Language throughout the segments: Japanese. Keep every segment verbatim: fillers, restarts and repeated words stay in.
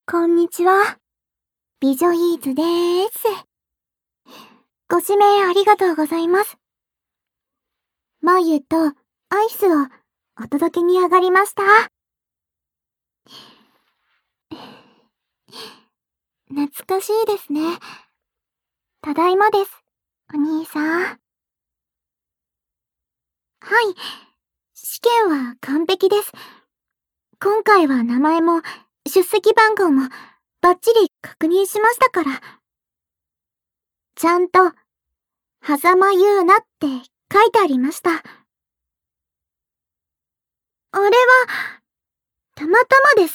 こんにちは。美女イーツでーす。ご指名ありがとうございます。眉とアイスをお届けに上がりました。懐かしいですね。ただいまです、お兄さん。はい。試験は完璧です。今回は名前も出席番号もバッチリ確認しましたから。ちゃんと、狭間優奈って書いてありました。あれは、たまたまです。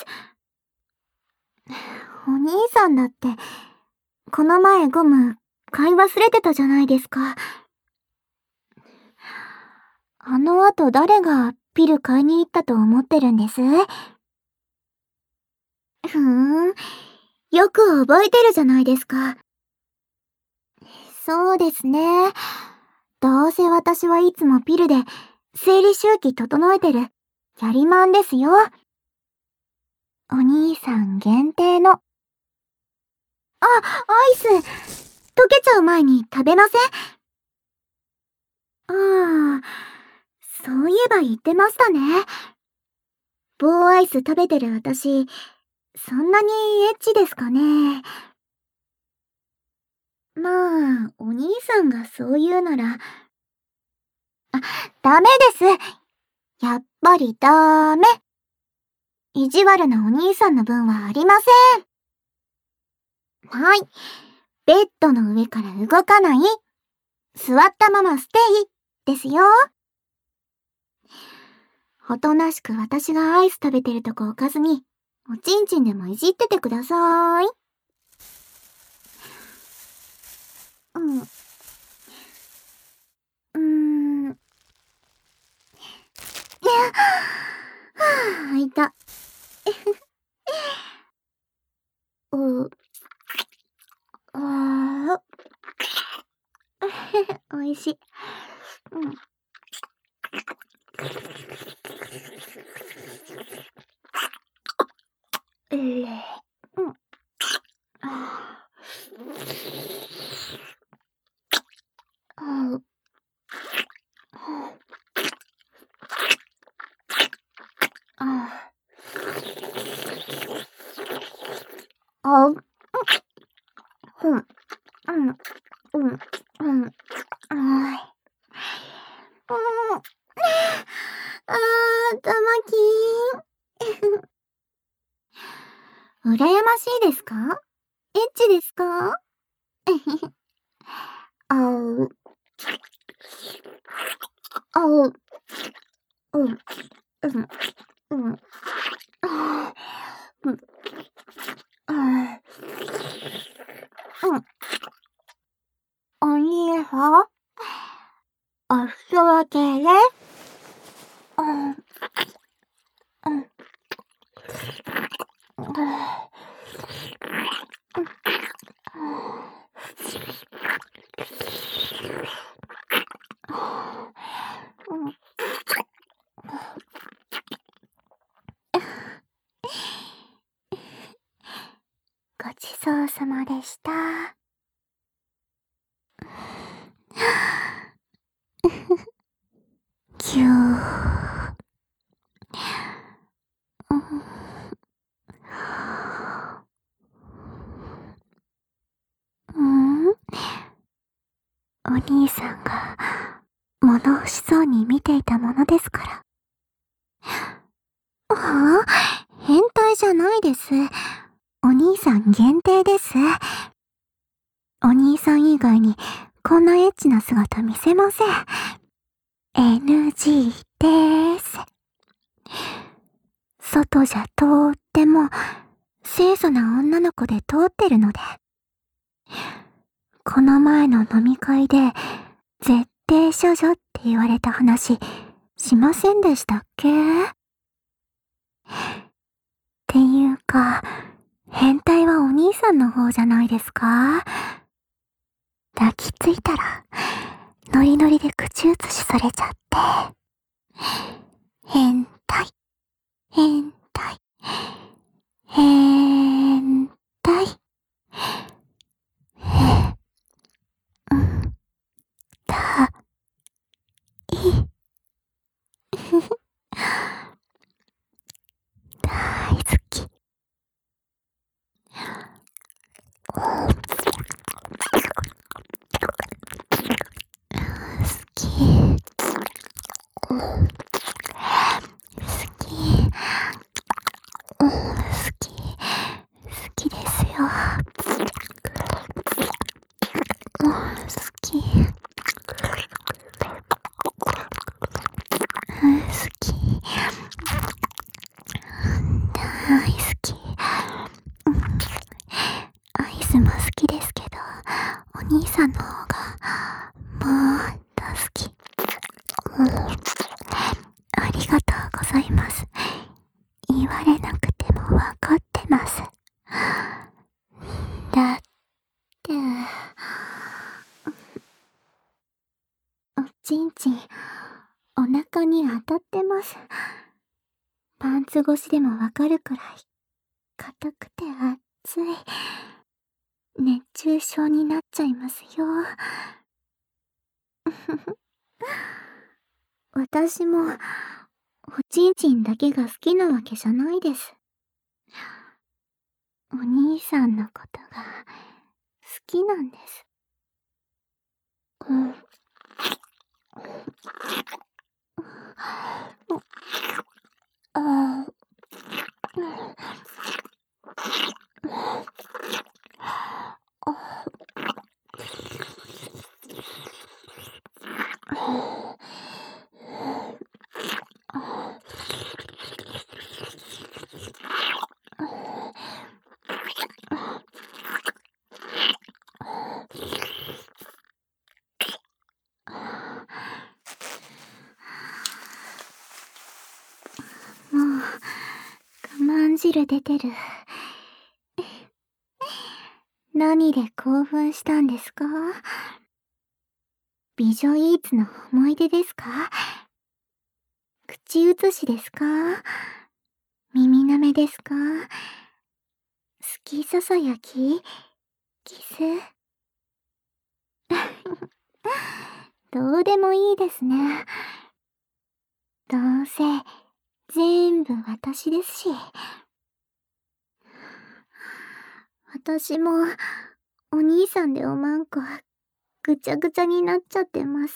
お兄さんだって、この前ゴム買い忘れてたじゃないですか。あの後誰がピル買いに行ったと思ってるんです？ふーん、よく覚えてるじゃないですか。そうですね。どうせ私はいつもピルで生理周期整えてるやりまんですよ。お兄さん限定の。あ、アイス、溶けちゃう前に食べません？ああ、そういえば言ってましたね。棒アイス食べてる私、そんなにエッチですかね。まあ、お兄さんがそう言うなら。あ、ダメです。やっぱりダメ。意地悪なお兄さんの分はありません。はい。ベッドの上から動かない。座ったままステイですよ。おとなしく私がアイス食べてるとこ置かずに、おちんちんでもいじっててください。うん。うーん。はぁ、開いた。う、あー。おいしい。うん。えー、うん。あー。ああ、うん、うん、うん、うん、うん、あー、あー、たまきーん。羨ましいですか？エッチですか？あう、あう、うん、うん、うん、あー、うん、あー、うん。お兄さん、お裾分けです。うん、うん、うん、うん。ごちそうさまでした。ぎゅー。うん、うん、お兄さんが物欲しそうに見ていたものですから。はあ？変態じゃないです。お兄さん限定です。お兄さん以外にこんなエッチな姿見せません。エヌジー でーす。外じゃとっても清楚な女の子で通ってるので。この前の飲み会で絶対処女って言われた話しませんでしたっけ？っていうか、変態はお兄さんの方じゃないですか？抱きついたらノリノリで口移しされちゃって。変態、変態、変好き、好きですよ。好き、好き、大好き。アイスも好きですけど、お兄さんの方がもっと好き。うん、ありがとうございます。言われなくてもわかってます。だって、おちんちん、お腹に当たってます。パンツ越しでもわかるくらい、硬くて熱い。熱中症になっちゃいますよ。私も、おちんちんだけが好きなわけじゃないです。お兄さんのことが好きなんです。うん。ああ。もう、我慢汁出てる。何で興奮したんですか？美女イーツの思い出ですか？口移しですか？耳舐めですか？好きささやき？キス？どうでもいいですね。どうせ、全部私ですし。私も、お兄さんでおまんこ、ぐちゃぐちゃになっちゃってます。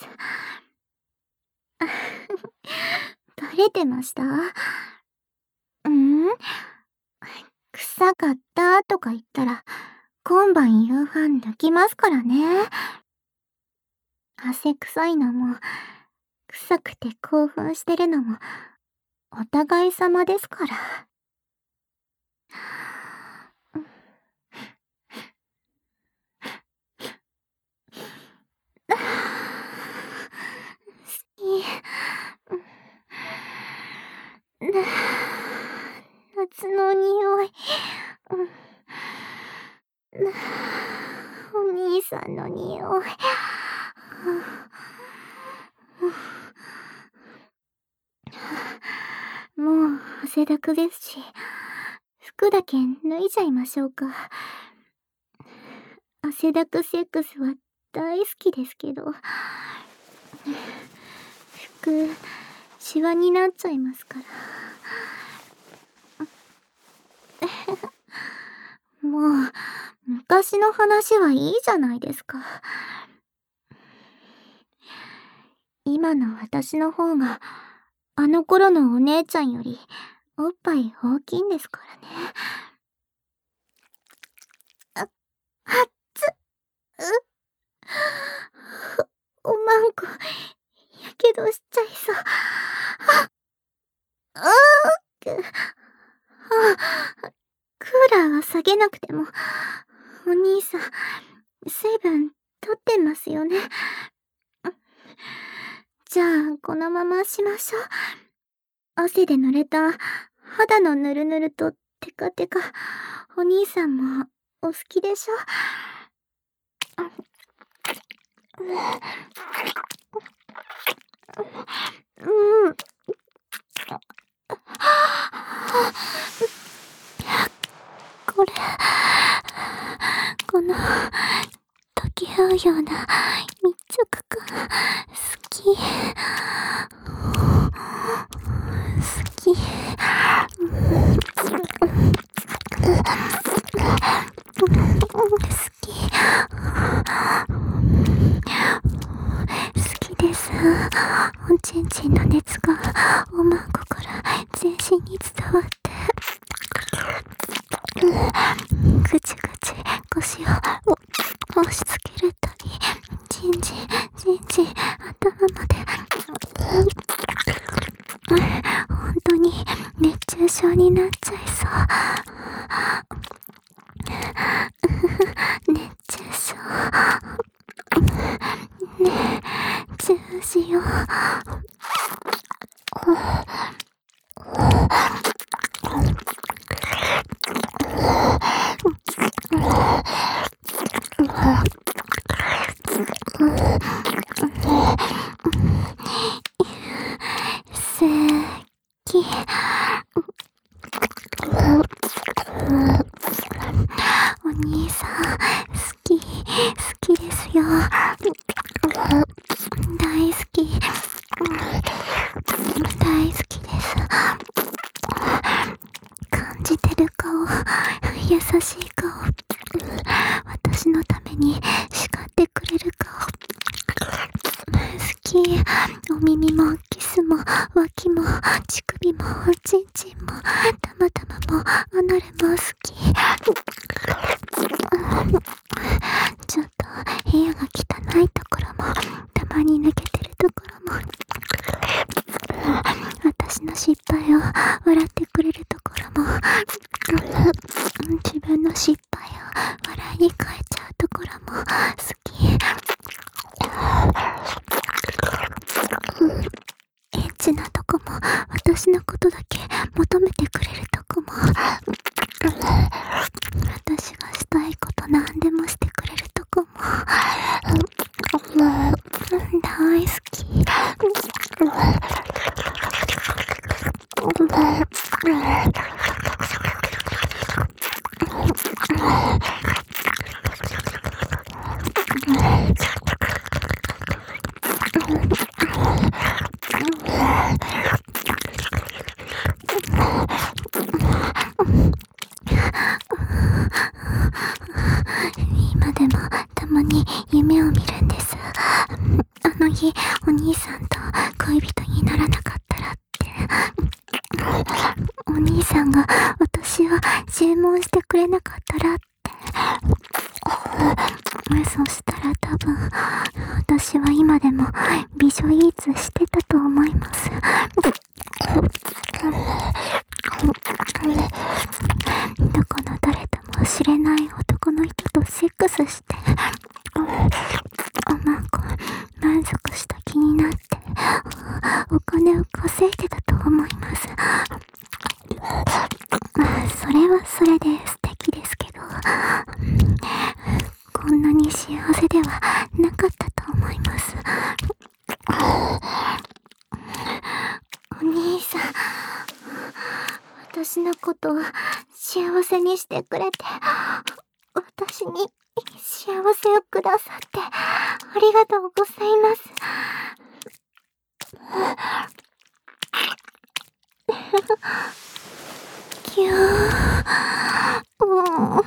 バレてました？うん？臭かったとか言ったら、今晩夕飯抜きますからね。汗臭いのも、臭くて興奮してるのも、お互い様ですから。好き。夏の匂い。お兄さんの匂い。もう汗だくですし、服だけ脱いじゃいましょうか。汗だくセックスは大好きですけど、服、シワになっちゃいますから。もう、昔の話はいいじゃないですか。今の私の方が、あの頃のお姉ちゃんより、おっぱい大きいんですからね。あ、はっつ、う、おまんこ、やけどしちゃいそう。あ、あーく、あ、クーラーは下げなくても、お兄さん、水分取ってますよね。じゃあ、このまましましょう。汗で濡れた肌のぬるぬるとテカテカ、お兄さんもお好きでしょ？うん。これ、この、溶け合うような密着感、好き。好き。好き。好きです。おちんちんの熱がおまんこから全身に伝わって、ぐちぐち腰を押し付けるたび、ちんちんちんちん頭まで、本当に熱中症になっちゃいそう。熱中症。熱中よ。お兄さん、好き、好きですよ。大好き、大好きです。感じてる顔、優しい顔、私のために叱ってくれる顔。好き、お耳もキスも脇も乳首もおちんちんもたまたまもアナルも好き。ちょっと部屋が汚いところもたまに抜けてるところも、私の失敗を笑ってくれるところも、自分の失敗を笑いに変えちゃうところも好き。エッチなとこも、私のことだけ求めてくれるとこも、私がしたいこと何でもしてくれるとこも、大好き。今でもたまに夢を見るんです。あの日お兄さんと恋人にならなかったらって。お兄さんが私を注文してくれなかったらって。そしたら多分私は今でも美女イーツしてたと思います。どこの誰とも知れない男の人とセックスして、おまんこ満足した気になってお金を稼いでたと思います。それはそれで素敵ですけど、こんなに幸せではなかったと思います。お兄さん、私のことを幸せにしてくれて、私に幸せをくださってありがとうございます。キュー、もう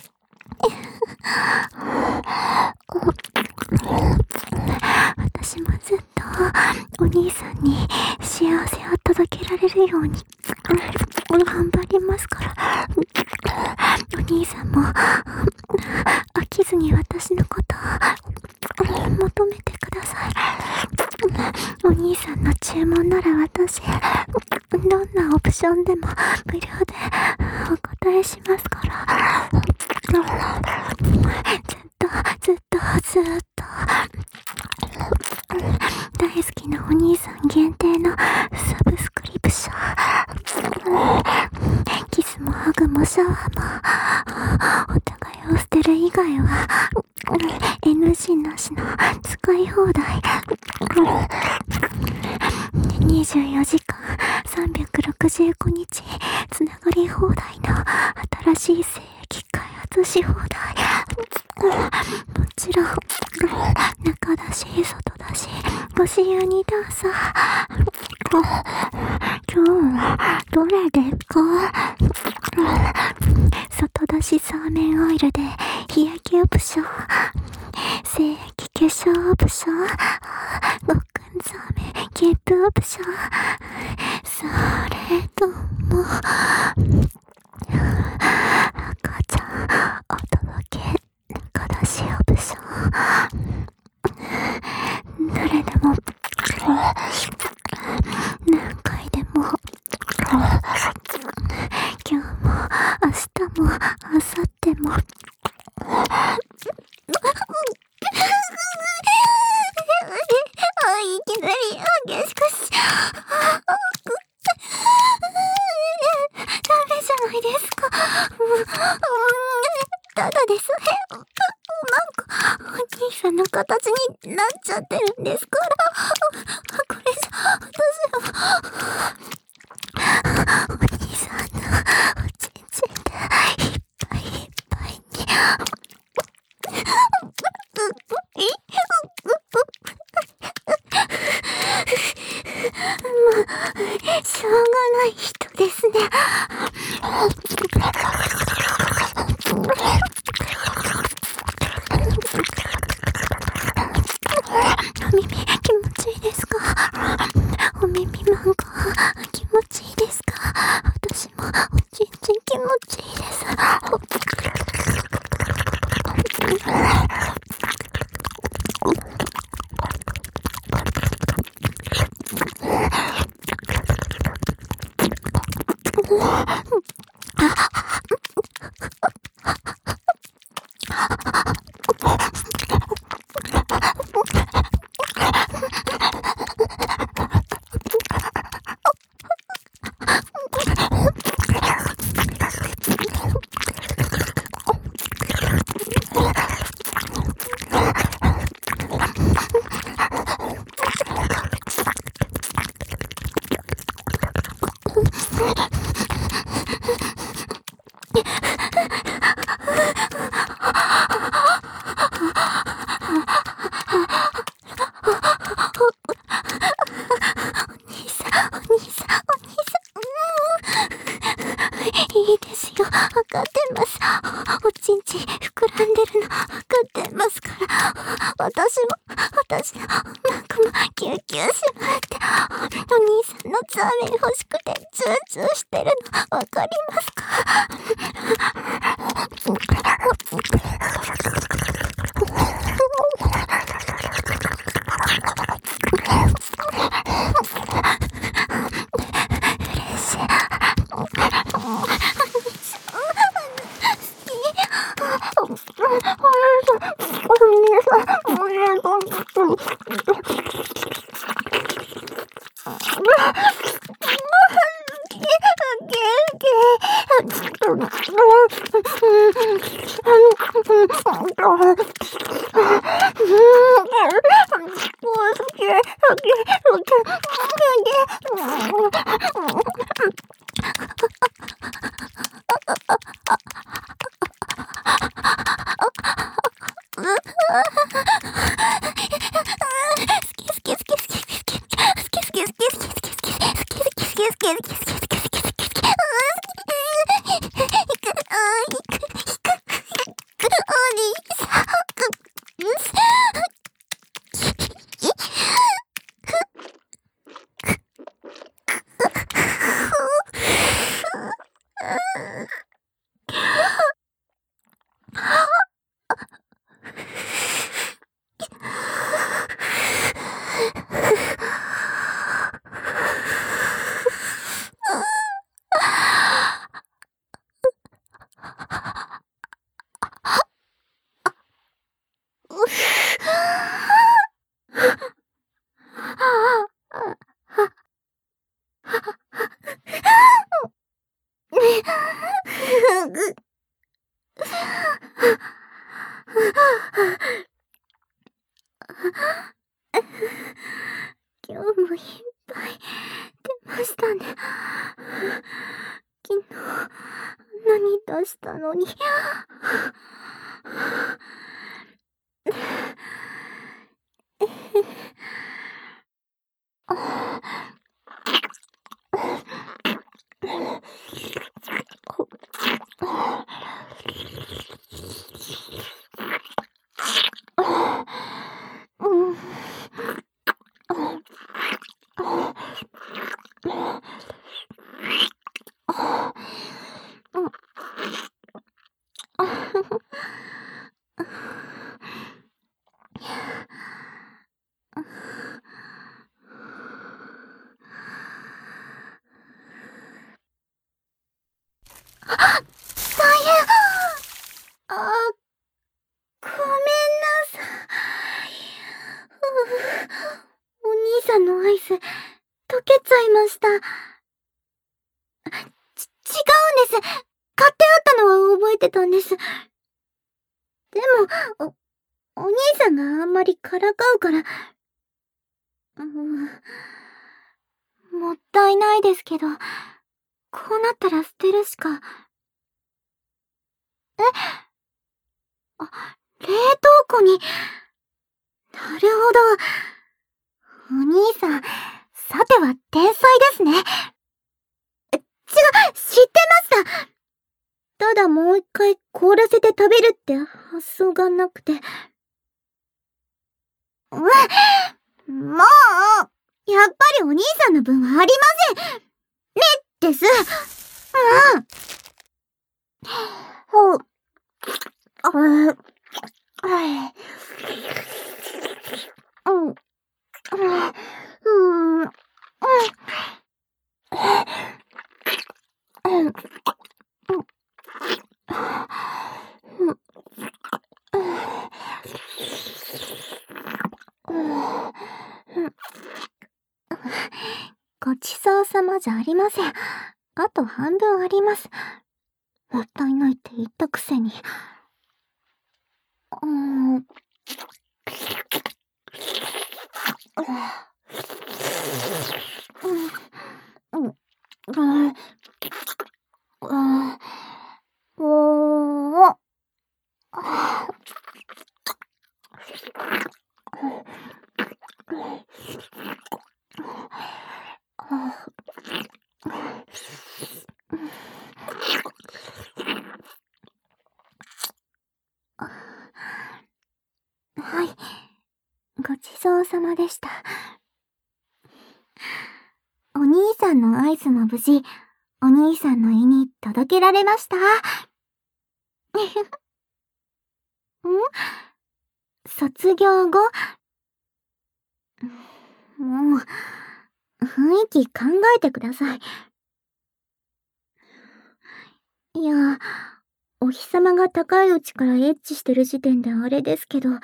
私もずっとお兄さんに幸せを届けられるように頑張りますから、お兄さんも飽きずに私のことを求めてください。お兄さんの注文なら私どんなオプションでも無料でお答えしますから、ずっとずっとずっと大好きなお兄さん限定のサブスクリプション、キスもハグもシャワーもお互いを捨てる以外は エヌジー なしの使い放題、にじゅうよじかんさんびゃくろくじゅうごにちつながり放題の新しい性液開発し放題、もちろん中だし外だしご自由にどうぞ。今日はどれですか？外だしサーメンオイルで日焼けオプション、精液化粧オプション、極寒サーメンキップオプション、それとも赤ちゃんお届け仲出しオプション、どれでも何回でも今日も明日も明後日もいきなり激しくしダメじゃないですか。ただですね、なんかお兄さんの形になっちゃってるんですから、これじゃ私はお兄さんのおちんちんでいっぱいいっぱいにもうしょうがない人ですね。お耳気持ちいいですか？お耳なんか気持ちいいですか？私もおちんちん気持ちいいです。いいですよ。わかってます。おちんちん膨らんでるのわかってますから。私も、私のなんかもキューキューしまって、お兄さんのザーメン欲しくてツーツーしてるのわかりますか？今日もいっぱい出ましたね。昨日何出したのに。 ゃいました。ち、違うんです。買ってあったのは覚えてたんです。でも、お、お兄さんがあんまりからかうから、うん、もったいないですけど、こうなったら捨てるしか。え？あ、冷凍庫に。なるほど。お兄さん、さては天才ですね。違う、知ってました。ただもう一回凍らせて食べるって発想がなくて。うん、もう、やっぱりお兄さんの分はありません。ね、です。うん。ほう。あ、うん。うん。うん。うん。ごちそうさまじゃありません。あと半分あります。もったいないって言ったくせに。うーん。うん。うん。うん。うん。おー。はい。ごちそうさまでした。お兄さんのアイスも無事、お兄さんの胃に届けられました。ん？卒業後？もう、雰囲気考えてください。いや、お日様が高いうちからエッチしてる時点であれですけど。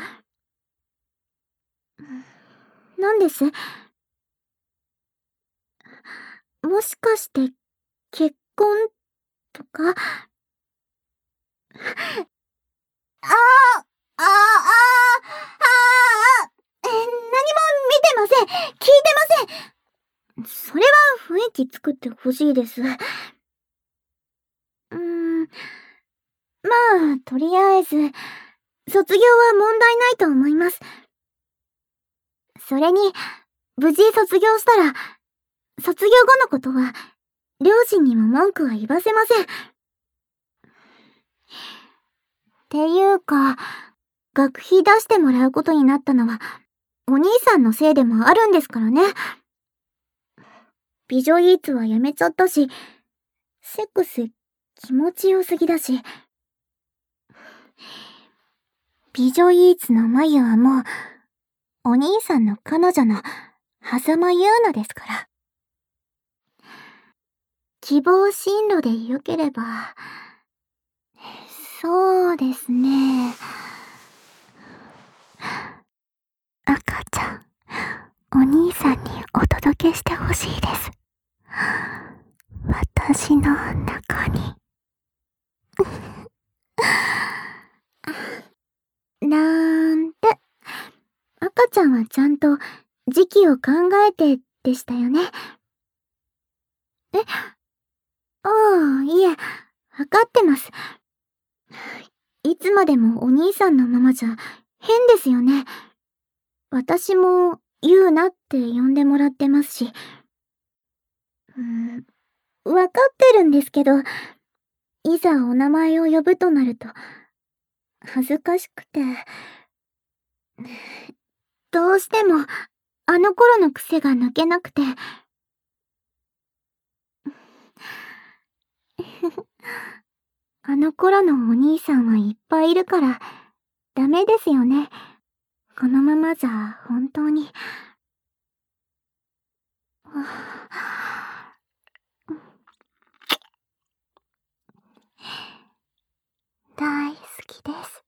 なんです？もしかして、結婚とか？ああ、ああ、ああ、ああ、え、何も見てません。聞いてません。それは雰囲気作ってほしいです。うーん、まあ、とりあえず、卒業は問題ないと思います。それに、無事卒業したら、卒業後のことは、両親にも文句は言わせません。っていうか、学費出してもらうことになったのは、お兄さんのせいでもあるんですからね。美女イーツはやめちゃったし、セックス気持ちよすぎだし。美女イーツの眉はもう、お兄さんの彼女の、狭間優奈ですから。希望進路でよければ、そうですね。赤ちゃん、お兄さんにお届けしてほしいです。私の中に。なんて。赤ちゃんはちゃんと時期を考えてでしたよね。え？ああ、いえ、わかってます。いつまでもお兄さんのままじゃ変ですよね。私もユうナって呼んでもらってますし。うーん、わかってるんですけど、いざお名前を呼ぶとなると、恥ずかしくて。どうしても、あの頃の癖が抜けなくて。あの頃のお兄さんはいっぱいいるから、ダメですよね。このままじゃ、本当に。大好きです。